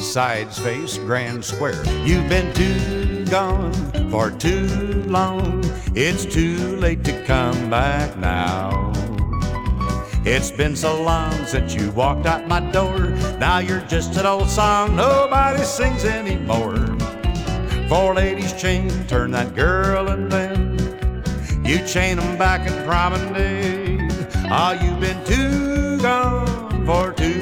sides face Grand Square. You've been too gone for too long. It's too late to come back now. It's been so long since you walked out my door. Now you're just an old song nobody sings anymore. Four ladies chain, turn that girl and then you chain 'em back in promenade. Ah, you've been too gone for too